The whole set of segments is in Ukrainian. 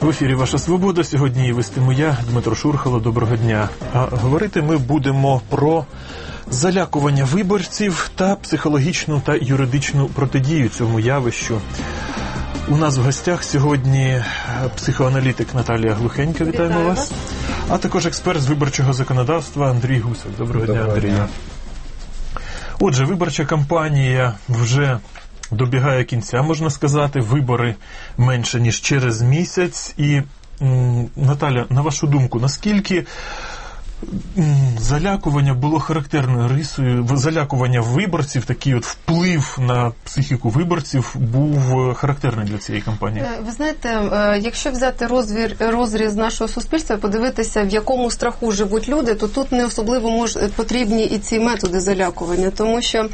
В ефірі «Ваша свобода». Сьогодні її вестиму я, Дмитро Шурхало. Доброго дня. А говорити ми будемо про залякування виборців та психологічну та юридичну протидію цьому явищу. У нас в гостях сьогодні психоаналітик Наталія Глухенька. Вітаємо вас. А також експерт з виборчого законодавства Андрій Гусак. Доброго дня, Андрію. Отже, виборча кампанія вже добігає кінця, можна сказати. Вибори менше, ніж через місяць. І, Наталя, на вашу думку, наскільки залякування було характерною рисою, залякування виборців, такий от вплив на психіку виборців був характерний для цієї кампанії? Ви знаєте, якщо взяти розріз нашого суспільства, подивитися, в якому страху живуть люди, то тут не особливо потрібні і ці методи залякування, тому що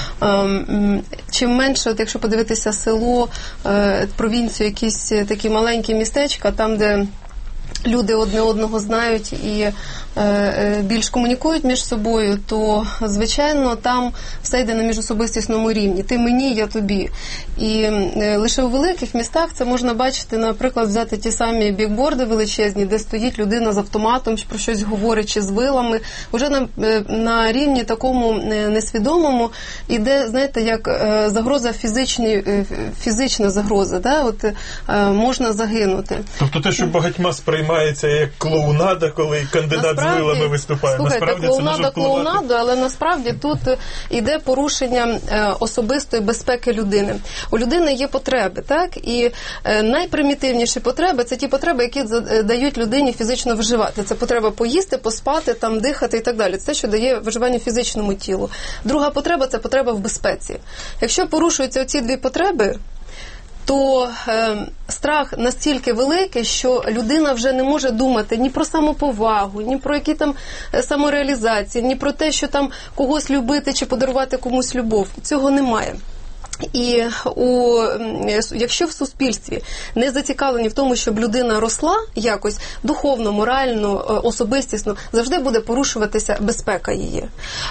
чим менше, от якщо подивитися село, провінцію, якісь такі маленькі містечка, там, де люди одне одного знають і більш комунікують між собою, то, звичайно, там все йде на міжособистісному рівні. Ти мені, я тобі. І лише у великих містах це можна бачити, наприклад, взяти ті самі бікборди величезні, де стоїть людина з автоматом, про щось говорить, чи з вилами. Уже на рівні такому несвідомому іде, знаєте, як загроза фізична загроза, да? От можна загинути. Тобто те, що багатьма сприймається як клоунада, коли кандидат з вилами виступає. Слухайте, насправді клоунаду, але насправді тут іде порушення особистої безпеки людини. У людини є потреби, так? І найпримітивніші потреби – це ті потреби, які дають людині фізично виживати. Це потреба поїсти, поспати, там, дихати і так далі. Це те, що дає виживання фізичному тілу. Друга потреба – це потреба в безпеці. Якщо порушуються оці дві потреби, то страх настільки великий, що людина вже не може думати ні про самоповагу, ні про які там самореалізації, ні про те, що там когось любити чи подарувати комусь любов. Цього немає. І якщо в суспільстві не зацікавлені в тому, щоб людина росла якось духовно, морально, особистісно, завжди буде порушуватися безпека її.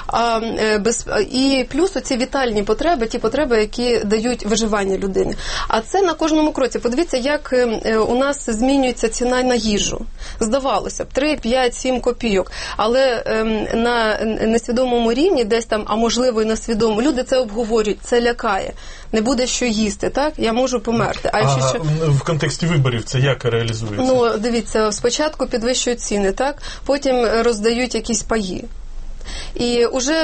І плюс оці вітальні потреби, ті потреби, які дають виживання людини. А це на кожному кроці. Подивіться, як у нас змінюється ціна на їжу. Здавалося б, 3, 5, 7 копійок. Але на несвідомому рівні, десь там, а можливо і на свідомому, люди це обговорюють, це лякає. Не буде що їсти, так? Я можу померти. А в контексті виборів це як реалізується? Ну, дивіться, спочатку підвищують ціни, так? Потім роздають якісь паї. І вже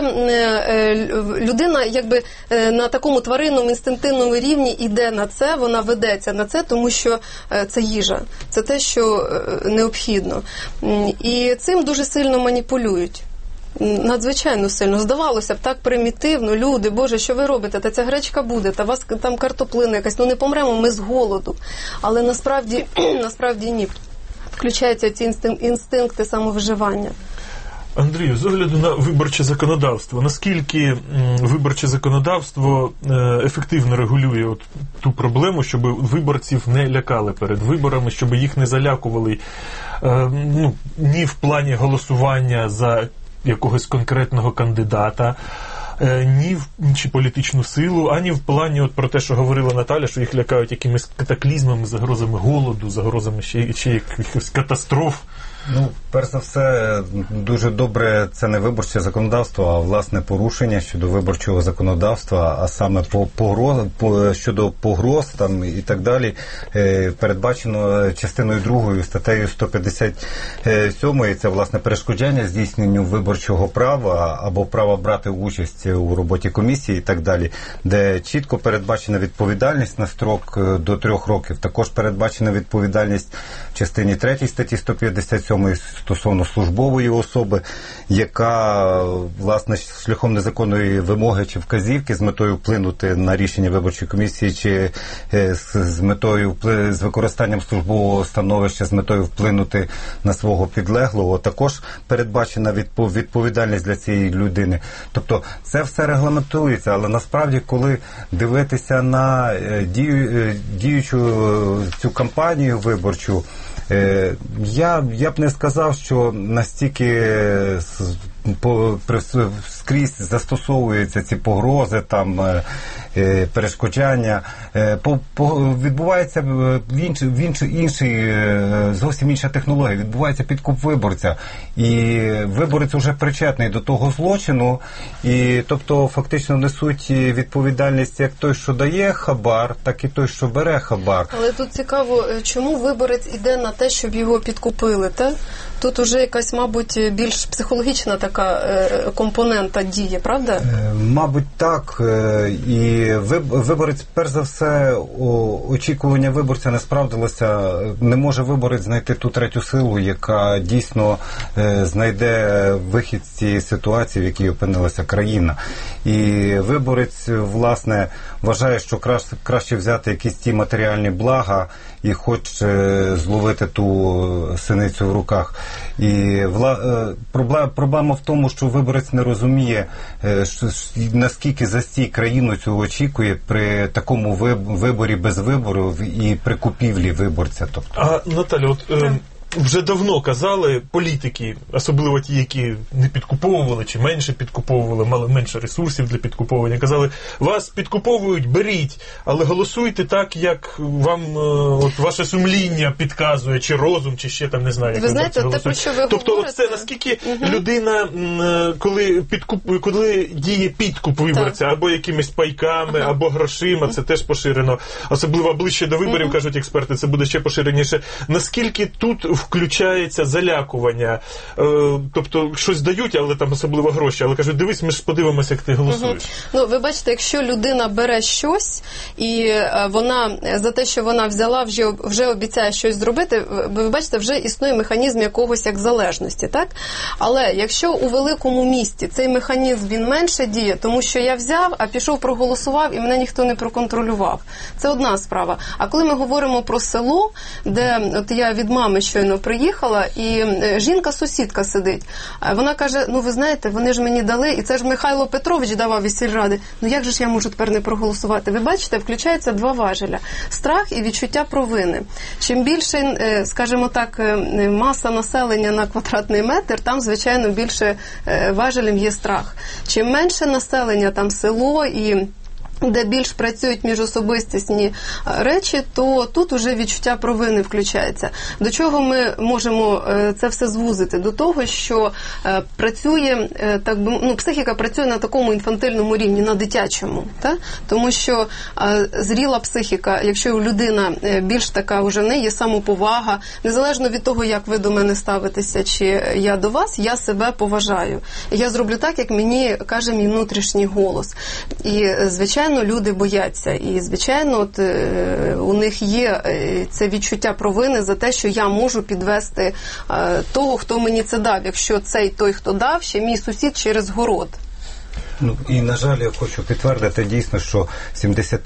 людина якби на такому тваринному, інстинктивному рівні йде на це, вона ведеться на це, тому що це їжа, це те, що необхідно. І цим дуже сильно маніпулюють. Надзвичайно сильно. Здавалося б, так примітивно, люди, Боже, що ви робите? Та ця гречка буде, та у вас там картоплина якась, не помремо ми з голоду. Але насправді ні. Включаються ці інстинкти самовиживання. Андрію, з огляду на виборче законодавство, наскільки виборче законодавство ефективно регулює ту проблему, щоб виборців не лякали перед виборами, щоб їх не залякували ні в плані голосування за якогось конкретного кандидата, ні чи політичну силу, ані в плані про те, що говорила Наталя, що їх лякають якимись катаклізмами, загрозами голоду, загрозами ще якихось катастроф. Ну, перш за все, дуже добре це не виборче законодавство, а власне порушення щодо виборчого законодавства, а саме щодо погроз там і так далі, передбачено частиною 2 статтею 157, це власне перешкоджання здійсненню виборчого права або права брати участь у роботі комісії і так далі, де чітко передбачена відповідальність на строк до 3 років. Також передбачена відповідальність в частині 3 статті 157 стосовно службової особи, яка, власне, шляхом незаконної вимоги чи вказівки з метою вплинути на рішення виборчої комісії чи з використанням службового становища з метою вплинути на свого підлеглого, також передбачена відповідальність для цієї людини. Тобто це все регламентується, але насправді, коли дивитися на діючу цю кампанію виборчу, я б не сказав, що настільки скрізь застосовуються ці погрози там перешкоджання. Відбувається зовсім інша технологія. Відбувається підкуп виборця. І виборець уже причетний до того злочину. І, тобто, фактично несуть відповідальність як той, що дає хабар, так і той, що бере хабар. Але тут цікаво, чому виборець іде на те, щоб його підкупили, так? Тут уже якась, мабуть, більш психологічна така компонента діє, правда? Мабуть, так. І виборець, перш за все, очікування виборця не справдилося. Не може виборець знайти ту третю силу, яка дійсно знайде вихід з цієї ситуації, в якій опинилася країна. І виборець, власне, вважає, що краще взяти якісь ті матеріальні блага і хоче зловити ту синицю в руках. І проблема в тому, що виборець не розуміє, наскільки застій країну цю очікує при такому виборі без виборів і при купівлі виборця. Тобто. А, Наталя, вже давно казали політики, особливо ті, які не підкуповували чи менше підкуповували, мали менше ресурсів для підкуповування, казали, вас підкуповують, беріть, але голосуйте так, як вам ваше сумління підказує, чи розум, чи ще там, не знаю, як ви знаєте, те, про що ви тобто, говорите... це наскільки людина, коли діє підкуп виборця, або якимись пайками, або грошима, це теж поширено, особливо ближче до виборів, кажуть експерти, це буде ще поширеніше. Наскільки тут включається залякування, тобто щось дають, але там особливо гроші, але кажуть, дивись, ми ж подивимося, як ти голосуєш. Ну, ви бачите, якщо людина бере щось, і вона за те, що вона взяла, вже обіцяє щось зробити, ви бачите, вже існує механізм якогось як залежності, так? Але якщо у великому місті цей механізм, він менше діє, тому що я взяв, а пішов проголосував, і мене ніхто не проконтролював. Це одна справа. А коли ми говоримо про село, де, от я від мами щойно приїхала, і жінка-сусідка сидить. Вона каже, ну ви знаєте, вони ж мені дали, і це ж Михайло Петрович давав із сільради. Ну як же ж я можу тепер не проголосувати? Ви бачите, включаються два важеля. Страх і відчуття провини. Чим більше, скажімо так, маса населення на квадратний метр, там, звичайно, більше важелем є страх. Чим менше населення, там село і де більш працюють міжособистісні речі, то тут уже відчуття провини включається. До чого ми можемо це все звузити? До того, що працює, так би, ну, психіка працює на такому інфантильному рівні, на дитячому. Так? Тому що зріла психіка, якщо людина більш така, вже в неї є самоповага, незалежно від того, як ви до мене ставитеся, чи я до вас, я себе поважаю. І я зроблю так, як мені каже мій внутрішній голос. І, звичайно, люди бояться. І, звичайно, от, у них є це відчуття провини за те, що я можу підвести того, хто мені це дав. Якщо цей той, хто дав, ще мій сусід через город. Ну, і, на жаль, я хочу підтвердити дійсно, що в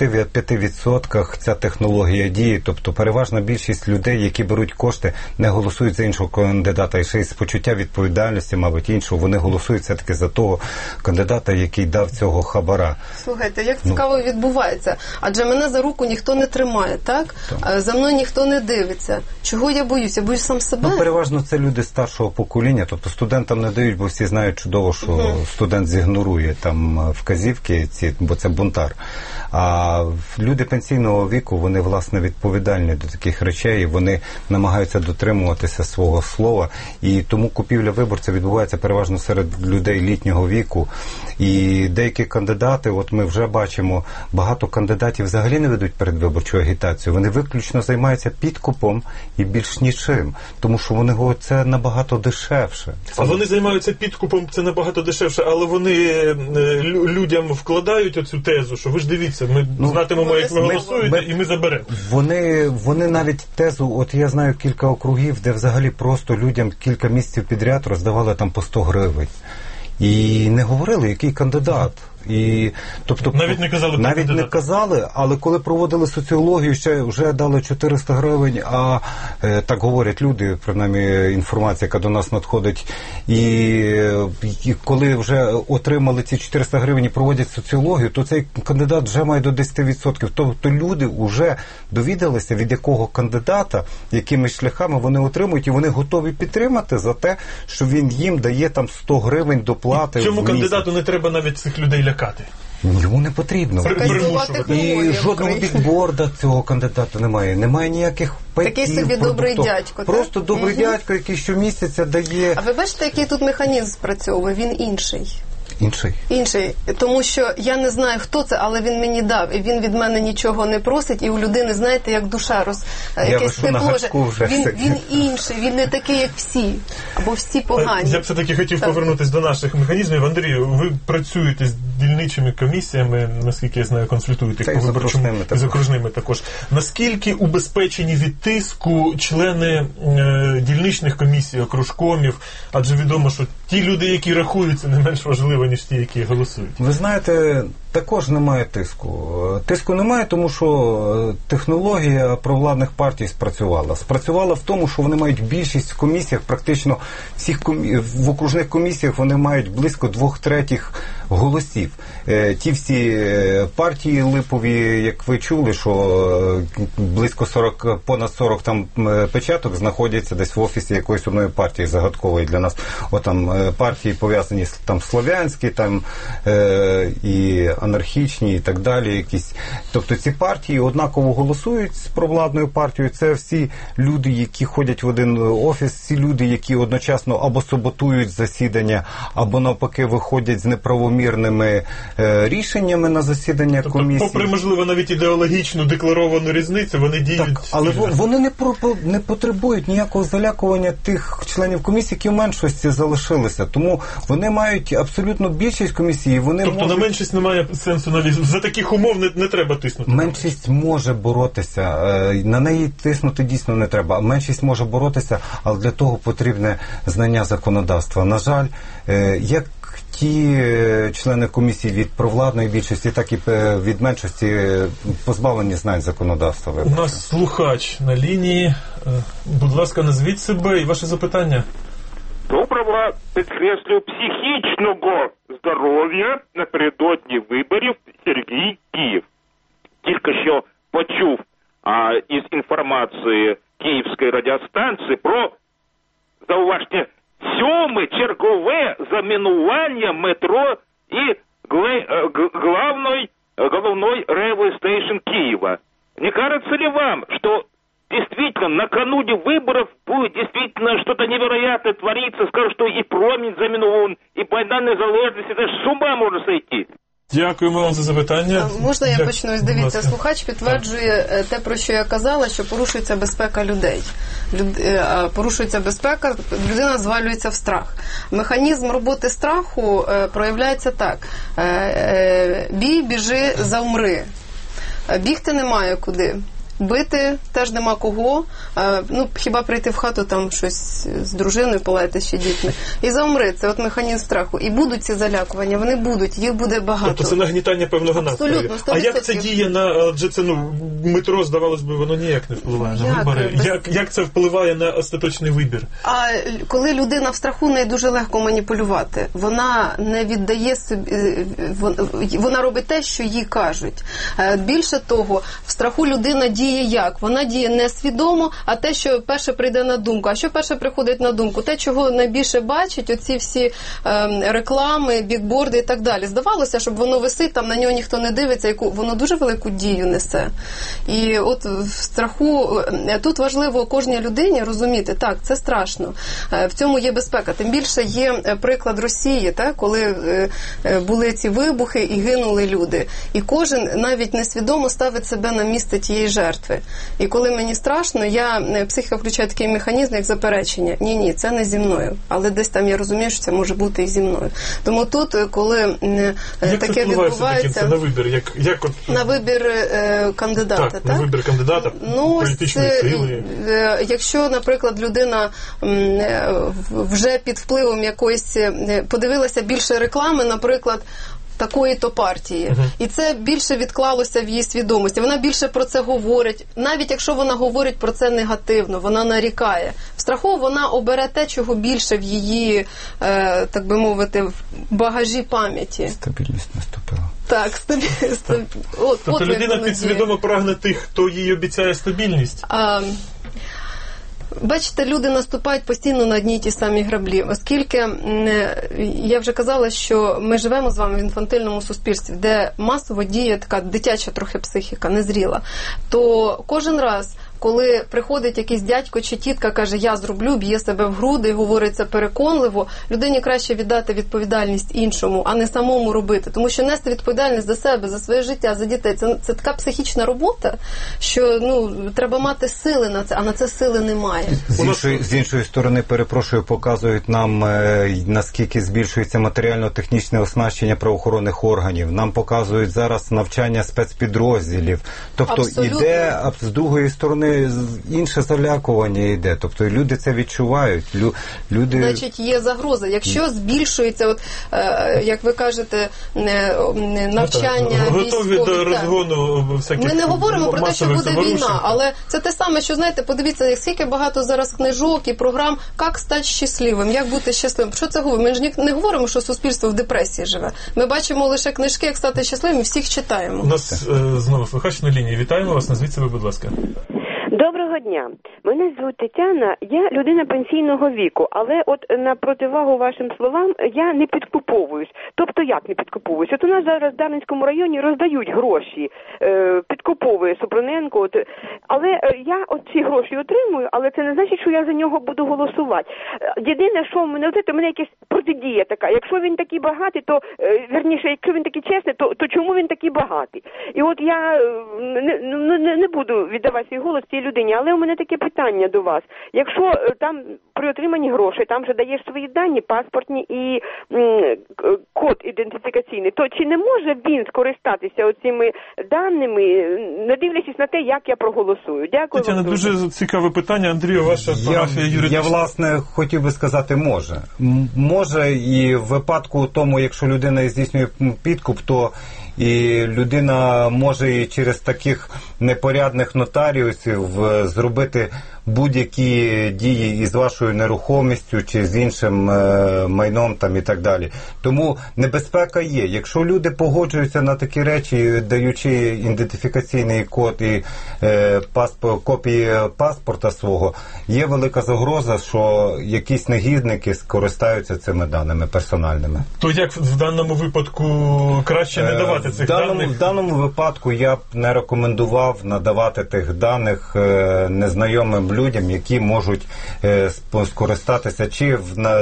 75% ця технологія діє, тобто переважна більшість людей, які беруть кошти, не голосують за іншого кандидата, і ще й з почуття відповідальності, мабуть, іншого, вони голосують все-таки за того кандидата, який дав цього хабара. Слухайте, як цікаво відбувається, адже мене за руку ніхто не тримає, так? За мною ніхто не дивиться. Чого я боюсь? Я боюсь сам себе? Ну, переважно це люди старшого покоління, тобто студентам не дають, бо всі знають чудово, що студент зігнорує там вказівки ці, бо це бунтар. А люди пенсійного віку, вони, власне, відповідальні до таких речей, вони намагаються дотримуватися свого слова, і тому купівля виборця відбувається переважно серед людей літнього віку. І деякі кандидати, от ми вже бачимо, багато кандидатів взагалі не ведуть передвиборчу агітацію, вони виключно займаються підкупом і більш нічим, тому що вони говорять, це набагато дешевше. А вони займаються підкупом, це набагато дешевше, але вони людям вкладають оцю тезу, що ви ж дивіться, ми знатимемо, як ви голосуєте, і ми заберемо. Вони навіть тезу, от я знаю кілька округів, де взагалі просто людям кілька місяців підряд роздавали там по 100 гривень. І не говорили, який кандидат. І, тобто, навіть не казали, але коли проводили соціологію, ще вже дали 400 гривень, а так говорять люди, принаймні інформація, яка до нас надходить, і коли вже отримали ці 400 гривень і проводять соціологію, то цей кандидат вже має до 10%. Тобто люди вже довідалися, від якого кандидата, якими шляхами вони отримують, і вони готові підтримати за те, що він їм дає там 100 гривень доплати. Чому кандидату не треба навіть цих людей лякати? Йому не потрібно. І жодного бікборда цього кандидата немає. Немає ніяких пайтів. Такий собі добрий дядько. Просто добрий дядько, який щомісяця дає... А ви бачите, який тут механізм спрацьовує? Він інший. Інший. Тому що я не знаю, хто це, але він мені дав. І він від мене нічого не просить. І у людини, знаєте, як душа якесь тепло. Він інший, він не такий, як всі. Або всі погані. Я б все-таки хотів повернутися до наших механізмів. Андрію, ви працюєте з дільничими комісіями, наскільки я знаю, консультуєте їх по виборчому, і з окружними також. Наскільки убезпечені від тиску члени дільничних комісій, окружкомів? Адже відомо, що ті люди, які рахуються, не менш важливо, ніж ті, які голосують. Ви знаєте, також немає тиску. Тиску немає, тому що технологія провладних партій спрацювала. Спрацювала в тому, що вони мають більшість в комісіях, практично в окружних комісіях вони мають близько 2/3 голосів. Ті всі партії липові, як ви чули, що близько понад 40 там печаток знаходяться десь в офісі якоїсь одної партії загадкової для нас. Там партії пов'язані там слов'янські, там і анархічні і так далі якісь. Тобто ці партії однаково голосують з провладною партією. Це всі люди, які ходять в один офіс, всі люди, які одночасно або саботують засідання, або навпаки виходять з неправомірними рішеннями на засідання комісії. Попри, можливо, навіть ідеологічну декларовану різницю, вони діють. Так, але вони не потребують ніякого залякування тих членів комісії, які в меншості залишилися. Тому вони мають абсолютно більшість комісії. Тобто на меншість немає сенсу навіть. За таких умов не треба тиснути. Меншість може боротися. На неї тиснути дійсно не треба. Меншість може боротися, але для того потрібне знання законодавства. На жаль, як ті члени комісії від провладної більшості, так і від меншості позбавлені знань законодавства. У нас слухач на лінії. Будь ласка, назвіть себе і ваше запитання. Доброго, підкреслю, психічного здоров'я напередодні виборів, Сергій, Київ. Тільки що почув із інформації Київської радіостанції про, зауважте, 7-ме чергове замінування метро і головной railway station Киева. Не кажется ли вам, что действительно накануне выборов будет действительно что-то невероятное твориться? Скажут, что и промінь замінован, і Майдан Незалежності. Це ж з ума можна сойти. Дякуємо вам за запитання. Можна я почну? Дивіться, слухач підтверджує те, про що я казала, що порушується безпека людей. Порушується безпека, людина звалюється в страх. Механізм роботи страху проявляється так. Бій, біжи, завмри. Бігти немає куди. Бити теж нема кого, хіба прийти в хату, там щось з дружиною полаяти ще дітьми. І завмри, це от механізм страху. І будуть ці залякування, вони будуть, їх буде багато. Тобто це нагнітання певного настрою. Абсолютно, 100%. А як це діє на, адже це, метро, здавалось би, воно ніяк не впливає на вибори. Як це впливає на остаточний вибір? А коли людина в страху, нею дуже легко маніпулювати. Вона не віддає собі, вона робить те, що їй кажуть. Більше того, в страху людина діє як? Вона діє несвідомо, а те, що перше прийде на думку. А що перше приходить на думку? Те, чого найбільше бачать, оці всі реклами, бікборди і так далі. Здавалося, щоб воно висить, там на нього ніхто не дивиться, воно дуже велику дію несе. І от в страху, тут важливо кожній людині розуміти, так, це страшно. В цьому є безпека. Тим більше є приклад Росії, так, коли були ці вибухи і гинули люди. І кожен навіть несвідомо ставить себе на місце тієї жертви. І коли мені страшно, психіка включає такий механізм, як заперечення. Ні, це не зі мною. Але десь там я розумію, що це може бути і зі мною. Тому тут, коли таке відбувається... на вибір? На вибір кандидата, так? На вибір кандидата, політичної сили. Якщо, наприклад, людина вже під впливом якоїсь... подивилася більше реклами, наприклад, такої-то партії. І це більше відклалося в її свідомості. Вона більше про це говорить. Навіть якщо вона говорить про це негативно, вона нарікає. В страху вона обере те, чого більше в її, так би мовити, в багажі пам'яті. Стабільність наступила. Так, Тобто людина підсвідомо прагне тих, хто їй обіцяє стабільність? Бачите, люди наступають постійно на одні й ті самі граблі, оскільки я вже казала, що ми живемо з вами в інфантильному суспільстві, де масово діє така дитяча трохи психіка, незріла, то кожен раз, коли приходить якийсь дядько чи тітка, каже, я зроблю, б'є себе в груди і говорить це переконливо, людині краще віддати відповідальність іншому, а не самому робити. Тому що нести відповідальність за себе, за своє життя, за дітей, це така психічна робота, що треба мати сили на це, а на це сили немає. З іншої сторони, перепрошую, показують нам, наскільки збільшується матеріально-технічне оснащення правоохоронних органів. Нам показують зараз навчання спецпідрозділів. Тобто абсолютно. Іде, з другої сторони, інше залякування йде. Тобто люди це відчувають. Люди... Значить, є загроза. Якщо збільшується, як ви кажете, навчання готові до розгону всяких. Ми не говоримо про те, що буде заворушень. війна, але це те саме, що, знаєте, подивіться, скільки багато зараз книжок і програм, як стати щасливим, як бути щасливим. Що це говорить? Ми ж не говоримо, що суспільство в депресії живе. Ми бачимо лише книжки, як стати щасливим, і всіх читаємо. У нас знову слухач на лінії. Вітаємо вас, назвіться ви, будь ласка. Доброго дня. Мене звуть Тетяна, я людина пенсійного віку, але от на противагу вашим словам я не підкуповуюсь. Тобто як не підкуповуюсь? От у нас зараз в Дарницькому районі роздають гроші, підкуповує Супруненко, але я от ці гроші отримую, але це не значить, що я за нього буду голосувати. Єдине, що в мене, у мене якась протидія така, якщо він такий багатий, то, верніше, якщо він такий чесний, то чому він такий багатий? І от я не буду віддавати свій голос цій людині, але у мене таке питання до вас. Якщо там при отриманні грошей, там же даєш свої дані, паспортні і код ідентифікаційний, то чи не може він скористатися оцими даними, не дивлячись на те, як я проголосую? Дякую. Тетяна, дуже цікаве питання. Андрію, ваша парафія юридична. Я, власне, хотів би сказати, може. Може, і в випадку тому, якщо людина здійснює підкуп, то і людина може і через таких непорядних нотаріусів зробити будь-які дії із вашою нерухомістю чи з іншим майном там і так далі. Тому небезпека є. Якщо люди погоджуються на такі речі, даючи ідентифікаційний код і копії паспорта свого, є велика загроза, що якісь негідники скористаються цими даними персональними. То як в даному випадку краще не давати цих даних? В даному випадку я б не рекомендував надавати тих даних незнайомим людям, які можуть скористатися чи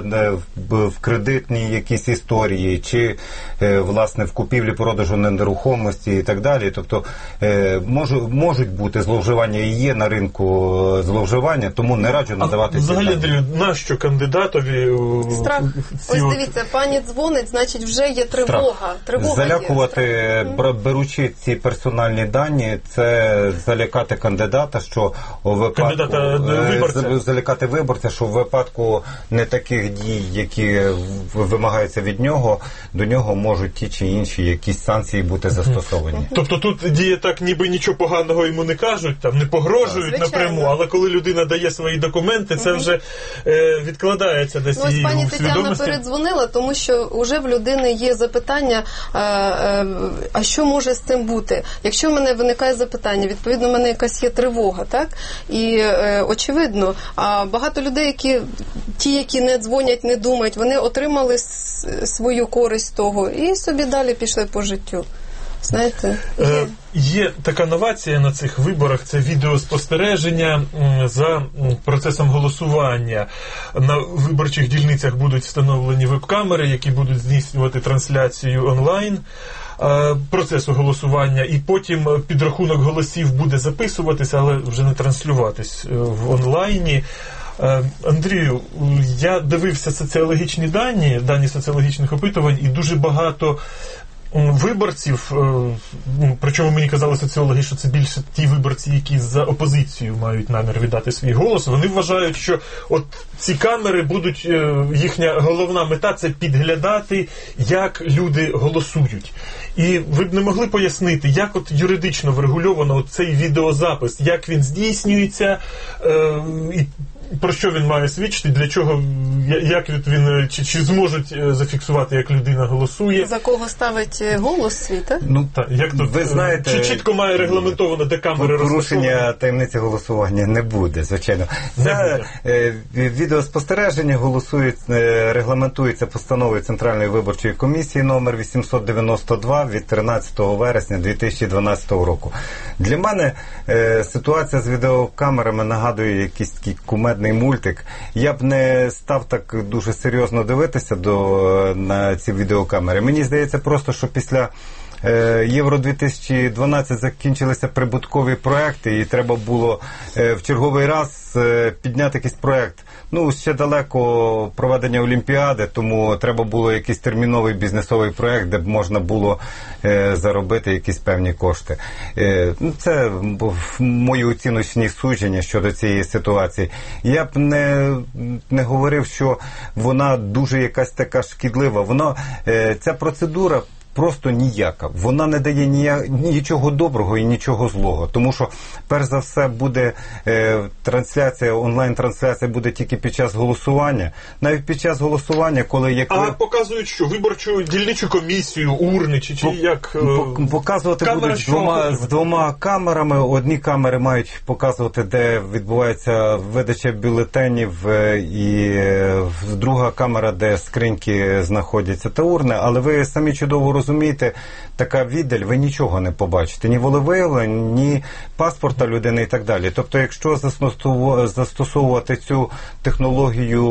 в кредитній якійсь історії, чи власне в купівлі-продажу нерухомості і так далі. Тобто можуть бути зловживання, і є на ринку зловживання, тому не раджу надавати ці дані. Взагалі, Андрію, нащо кандидатові страх? Ось дивіться, пані дзвонить, значить вже є тривога. Залякувати, беручи ці персональні дані, це залякати кандидата, що у випадку залякати виборця, що в випадку не таких дій, які вимагаються від нього, до нього можуть ті чи інші якісь санкції бути застосовані. Тобто тут діє так, ніби нічого поганого йому не кажуть, там не погрожують напряму, але коли людина дає свої документи, це вже відкладається десь її пані свідомості. Тетяна передзвонила, тому що вже в людини є запитання, а що може з цим бути? Якщо в мене виникає запитання, відповідно, в мене якась є тривога, так? І очевидно, а багато людей, які не дзвонять, не думають, вони отримали свою користь з того і собі далі пішли по життю. Знаєте, є така новація на цих виборах, це відеоспостереження за процесом голосування. На виборчих дільницях будуть встановлені веб-камери, які будуть здійснювати трансляцію онлайн процесу голосування, і потім підрахунок голосів буде записуватися, але вже не транслюватись в онлайні. Андрію, я дивився соціологічні дані соціологічних опитувань, і дуже багато виборців, причому мені казали соціологи, що це більше ті виборці, які за опозицію мають намір віддати свій голос, вони вважають, що от ці камери будуть, їхня головна мета – це підглядати, як люди голосують. І ви б не могли пояснити, як от юридично врегульовано цей відеозапис, як він здійснюється, і про що він має свідчити, для чого, як він, чи зможуть зафіксувати, як людина голосує. За кого ставить голос свій, так? Ну, так, як тут, ви знаєте, чи чітко має регламентовано, де камери розташовані? Порушення таємниці голосування не буде, звичайно. Це відеоспостереження регламентується постановою Центральної виборчої комісії номер 892 від 13 вересня 2012 року. Для мене ситуація з відеокамерами нагадує якийсь такий кумедний мультик. Я б не став так дуже серйозно дивитися на ці відеокамери. Мені здається просто, що після Євро-2012 закінчилися прибуткові проекти, і треба було в черговий раз підняти якийсь проект. Ну, ще далеко проведення Олімпіади, тому треба було якийсь терміновий бізнесовий проект, де б можна було заробити якісь певні кошти. Це мої оціночні судження щодо цієї ситуації. Я б не говорив, що вона дуже якась така шкідлива. Ця процедура просто ніяка. Вона не дає нічого доброго і нічого злого. Тому що, перш за все, буде онлайн-трансляція буде тільки під час голосування. Навіть під час голосування, коли... показують, що виборчу дільничу комісію, урни, чи як... Показувати будуть з двома камерами. Одні камери мають показувати, де відбувається видача бюлетенів, і друга камера, де скриньки знаходяться та урни. Але ви самі чудово розумієте, така віддаль, ви нічого не побачите. Ні волевиявлень, ні паспорта людини і так далі. Тобто, якщо застосовувати цю технологію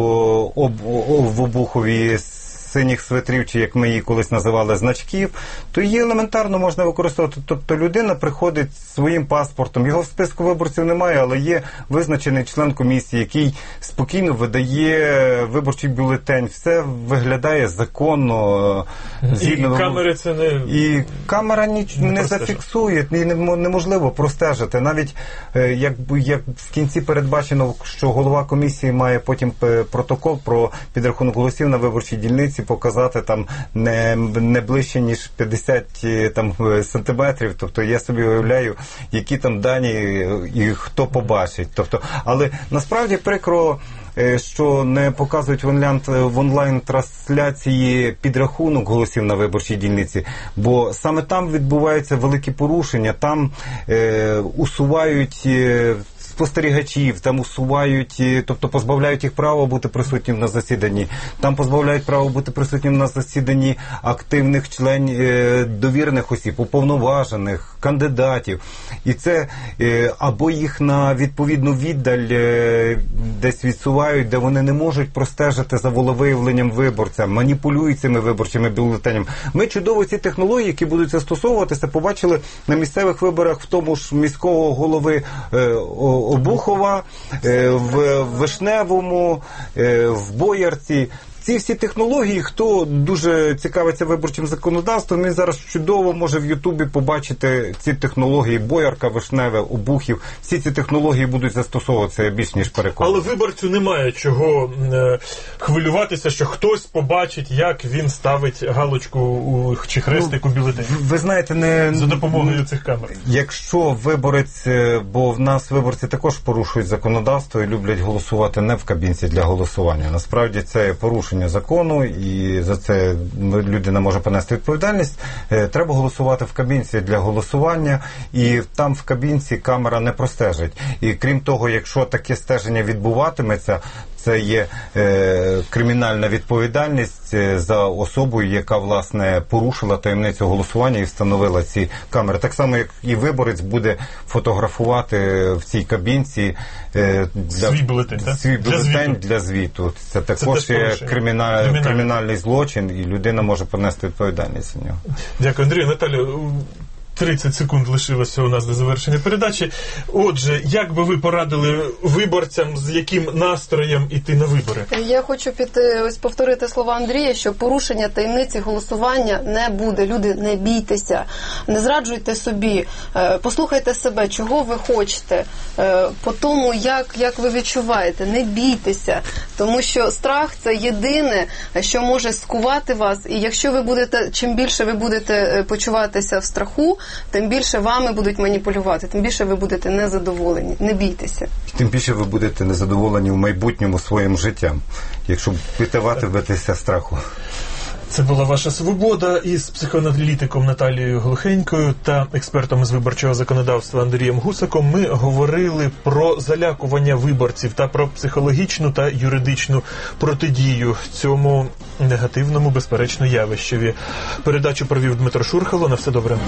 в обухові синіх свитрів, чи як ми її колись називали, значків, то її елементарно можна використовувати. Тобто людина приходить зі своїм паспортом, його в списку виборців немає, але є визначений член комісії, який спокійно видає виборчий бюлетень. Все виглядає законно. І камери це не... І камера не зафіксує, і неможливо простежити. Навіть як в кінці передбачено, що голова комісії має потім протокол про підрахунок голосів на виборчій дільниці, показати там не ближче, ніж 50 сантиметрів. Тобто я собі уявляю, які там дані і хто побачить. Тобто, але насправді прикро, що не показують в онлайн-трансляції підрахунок голосів на виборчій дільниці, бо саме там відбуваються великі порушення, там усувають спостерігачів, там усувають, тобто позбавляють їх права бути присутнім на засіданні, там позбавляють права бути присутнім на засіданні активних членів, довірених осіб, уповноважених, кандидатів. І це або їх на відповідну віддаль десь відсувають, де вони не можуть простежити за волевиявленням виборця, маніпулюють цими виборчими бюлетенями. Ми чудово ці технології, які будуть застосовуватися, побачили на місцевих виборах в тому ж міського голови Обухова, в Вишневому, в Боярці. Ці всі технології, хто дуже цікавиться виборчим законодавством, він зараз чудово може в Ютубі побачити ці технології. Боярка, Вишневе, Обухів. Всі ці технології будуть застосовуватися, я більш ніж переконаний. Але виборцю немає чого хвилюватися, що хтось побачить, як він ставить галочку чи хрестик у бюлетені. Ви знаєте, за допомогою цих камер. Якщо виборець, бо в нас виборці також порушують законодавство і люблять голосувати не в кабінці для голосування. Насправді це порушення закону, і за це людина може понести відповідальність. Треба голосувати в кабінці для голосування, і там в кабінці камера не простежить. І крім того, якщо таке стеження відбуватиметься, це є кримінальна відповідальність за особою, яка, власне, порушила таємницю голосування і встановила ці камери. Так само, як і виборець буде фотографувати в цій кабінці свій бюлетень для звіту. Це також є кримінальний злочин, і людина може понести відповідальність за нього. Дякую, Андрію. Наталя, 30 секунд лишилося у нас до завершення передачі. Отже, як би ви порадили виборцям, з яким настроєм іти на вибори? Я хочу повторити слова Андрія, що порушення таємниці голосування не буде. Люди, не бійтеся, не зраджуйте собі, послухайте себе, чого ви хочете, по тому, як ви відчуваєте, не бійтеся, тому що страх – це єдине, що може скувати вас, і якщо ви будете, чим більше ви будете почуватися в страху, тим більше вами будуть маніпулювати, тим більше ви будете незадоволені. Не бійтеся. Тим більше ви будете незадоволені в майбутньому своїм життям, якщо питатися страху. Це була «Ваша свобода» із психоаналітиком Наталією Глухенькою та експертом з виборчого законодавства Андрієм Гусаком. Ми говорили про залякування виборців та про психологічну та юридичну протидію цьому негативному, безперечно, явищеві. Передачу провів Дмитро Шурхало. На все добре.